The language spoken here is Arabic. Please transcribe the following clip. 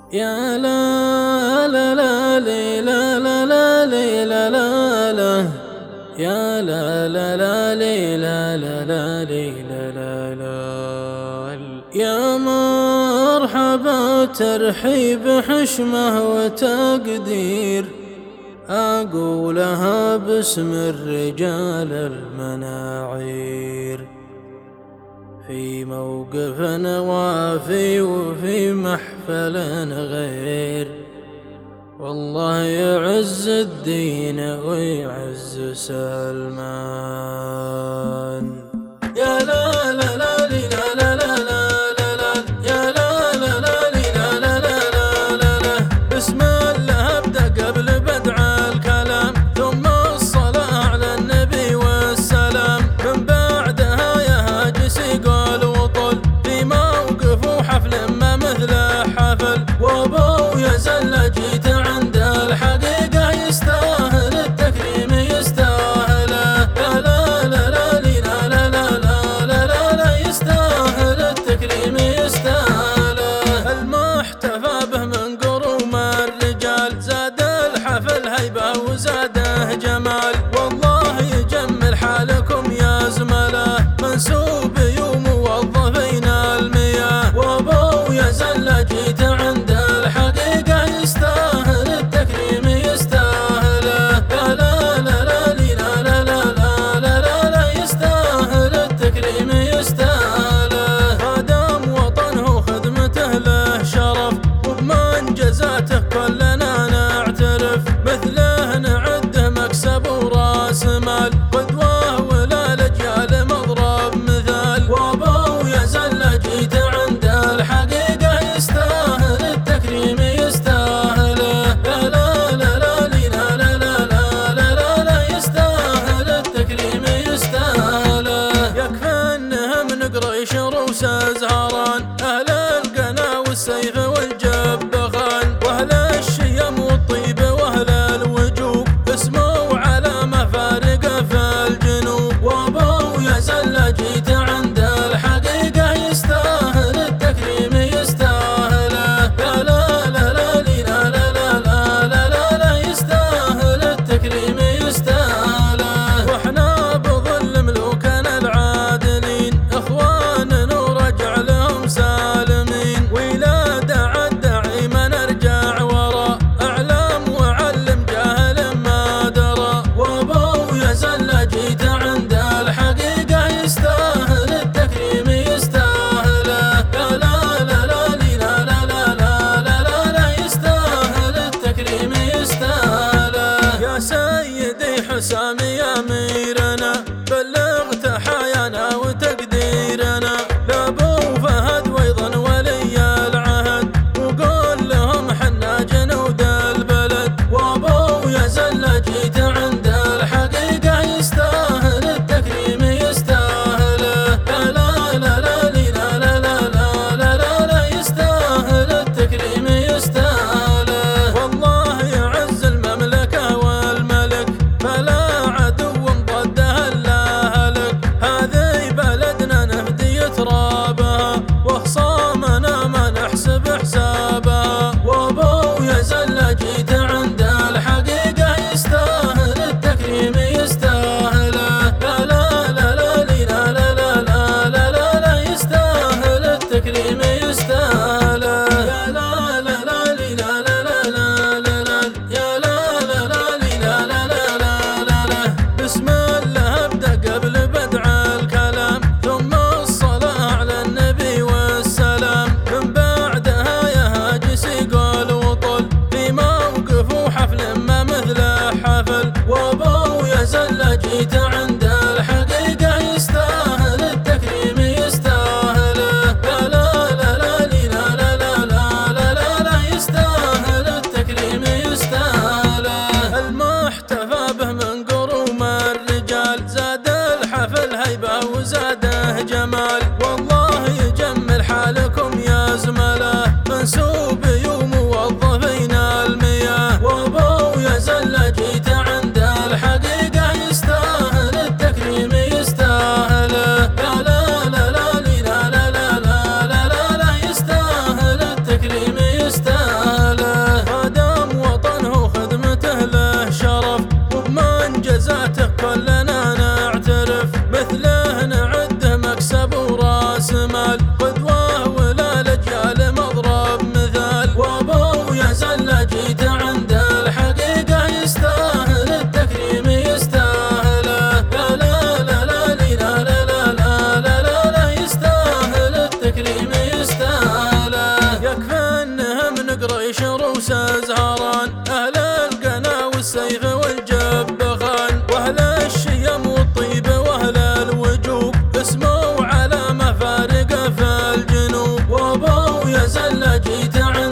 يا لا لا لا لي لا لا لا لي لا لا لا، يا لا لا لا لي لا لا لا لي لا لا لا. يا مرحبا ترحيب حشمه وتقدير، أقولها باسم الرجال المناعير، في موقف وافي وفي محفل غير، والله يعز الدين ويعز سلمان. يا لا لا لا لي لا لا لا لا لا، يا لا لا لا لي لا لا لا لا لا. بسم الله ابدأ قبل بدع الكلام، ثم الصلاة على النبي والسلام، من بعدها يا هاجس يقول وطل، في موقف وحفل ما مثله حفل، وابويا زل جيت عند الحقيقة يستاهل التكريم يستاهله. يا لا لا لا لي لا لا لا لا لا لا، يستاهل التكريم يستاهله. المحتفى به من قروم الرجال، زاد الحفل هيبة وزاده جمال، والله يجمل حالكم يا زملاء، منسوب يوم موظفين المياه، وابويا زل جيت عند الحقيقة يستاهل التكريم يستاهله. يا لا لا لا لي لا لا لا لا لا لا، يستاهل التكريم يستاهله. خادم وطنه خدمته له شرف، وبمنجزاته كلنا نعترف، مثله نعده مكسب وراس مال، قدوة ولا لجيال مضرب مثال، وابويا زل جيت عند الحقيقة يستاهل التكريم يستاهله. يا لا لا لا لي لا لا لا لا لا لا، يستاهل التكريم يستاهله. يكفي انهم نقريش روس زهران، اهل القنا والسيف والجبخان، واهل الشيم والطيب واهل الوجوب، اسمه علامة فارقة في الجنوب، وابويا زل جيت عند الحقيقة يستاهل التكريم يستاهله. يا لا لا لا لي لا لا لا لا لا لا، يستاهل التكريم يستاهله. واحنا بظل ملوكنا العادلين، اخوان نرجع لهم سالمين، وإلى دعا الداعي ما نرجع ورا، اعلم وعلم جاهل ما درى، وابويا زل جيت عند الحقيقة يستاهل التكريم يستاهله. يا لا لا لا لي لا لا لا لا لا، يستاهل التكريم يستاهله. يا سيدي حسام يا أميرنا، بلغ تحايانا وتقديرنا لابو فهد وايضا ولي العهد، وقول لهم حنا جنود البلد، وابويا زل جيت عند الحقيقة يستاهل التكريم يستاهله. يا لا لا لا لي لا لا لا لا لا، يستاهل التكريم يستاهله. والله يعز المملكة والملك، فلا عدو ضده الا هلك، هذه بلدنا نهدي ترابها، وخصامنا ما نحسب حسابها، وابويا زل جيت عند الحقيقة يستاهل التكريم يستاهله. يا لا لا لا لي لا لا لا لا لا، يستاهل التكريم يستاهله. يا لا لا لا لي لا لا لا لا، يا لا لا لا لي لا لا لا لا. بسم الله ابدأ قبل بدع الكلام، ثم الصلاة على النبي والسلام، من بعدها يا هاجس يقول وطل، في موقف وحفل ما مثله حفل، وابويا زل جيت عند الحقيقة يستاهل التكريم يستاهله. يا لا لا لا لي لا لا لا لا لا، يستاهل التكريم يستاهله. المحتفى به من قروم الرجال، زاد الحفل هيبة وزاده جمال، والله يجمل حالكم يا زملاء، منسوب يوم موظفين المياه، وابويا زل جيت عند الحقيقة يستاهل جمال، قدوة وللأجيال مضرب مثال. وابو يا زلة جيت عند الحقيقة يستاهل التكريم يستاهله. يا لا لا لا لا لا لا لا لا لا لا يستاهل التكريم يستاهله. يكفي انهم من قريش روس زهران، اهل القنا والسيف والجبخان، واهل الشيم والطيب واهل الوجوب، اسمه وعلامه فارقه في الجنوب. وابو يا زلة جيت